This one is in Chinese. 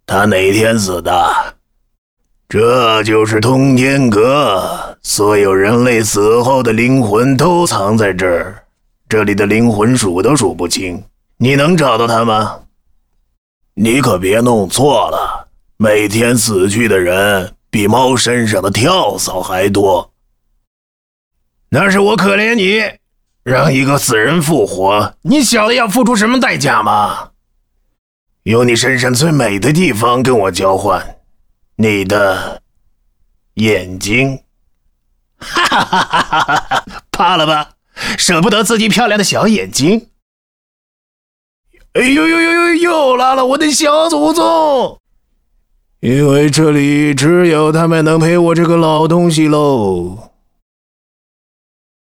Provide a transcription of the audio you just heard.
他哪天死的？这就是通天阁，所有人类死后的灵魂都藏在这儿，这里的灵魂数都数不清，你能找到他吗？你可别弄错了，每天死去的人比猫身上的跳蚤还多。那是我可怜你，让一个死人复活，你晓得要付出什么代价吗？用你身上最美的地方跟我交换，你的眼睛。哈哈哈哈哈哈！怕了吧？舍不得自己漂亮的小眼睛。哎呦呦呦呦！又来了我的小祖宗！因为这里只有他们能陪我这个老东西喽。